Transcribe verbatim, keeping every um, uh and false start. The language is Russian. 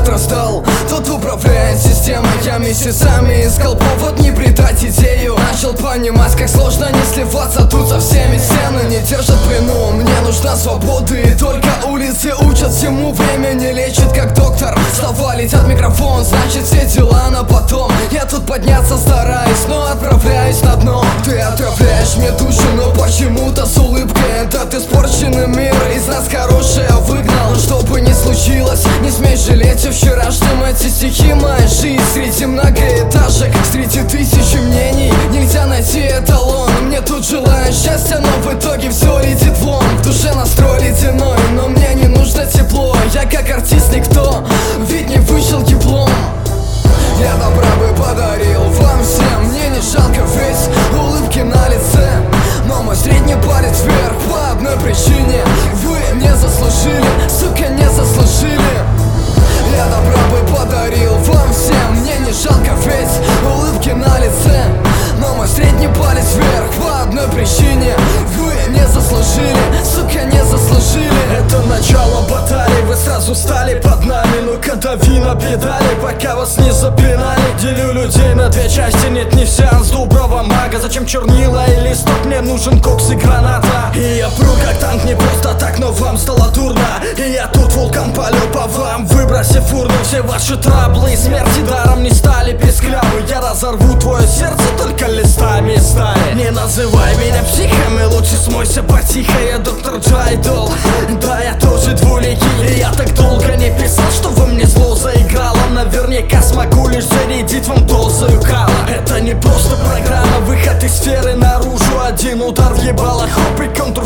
отрастал, тот управляет системой. Я месяцами искал повод не предать идею. Начал понимать, как сложно не сливаться тут со всеми. Стены не держат в плену, мне нужна свобода. И только улицы учат всему, время не лечит, как доктор. Слова летят, микрофон, значит все дела на потом. Я тут подняться стараюсь, но отправляюсь на дно. Ты отравляешь мне душу, но почему-то с улыбкой. Этот испорченный мир из нас хорошее выгнал. Что бы ни случилось, не смей жалеть о вчерашнем. Эти стихи моя жизнь среди многоэтажек, среди тысячи мнений. Нельзя найти эталон. Мне тут желают счастья, но в итоге все летит вон. В душе настрой ледяной, но мне не нужно тепло. Я как артист никто, ведь не вышел диплом. Я добра бы подарил вам всем, мне не жалко ведь улыбки на лице. Но мой средний палец вверх по одной причине: вы не заслужили, сука, не заслужили. Я добра бы подарил вам всем, мне не жалко ведь улыбки на лице. Но мой средний палец вверх по одной причине: вы не заслужили, сука, не заслужили. Это начало баталии, вы сразу стали под нами. Ну-ка дави на педали, пока вас не запинали. Делю людей на две части, нет, не сеанс доброго мага. Зачем чернила и листок, мне нужен кокс и граната. И я пру как танк, не просто так, но вам стало дурно. И я тут вулкан палю по вам, выбросив урну. Все ваши траблы и смерти даром не стали песклявы. Я разорву твое сердце только листами стали. Не называй меня психом, и лучше смойся потихо. Я доктор Джайдол, да, я тоже двуликий. И я так долго не писал, что во мне зло заиграло. Наверняка смогу лишь зарядить вам дозою кала. Это не просто программа, выход из сферы наружу. Один удар въебало, хоп и контур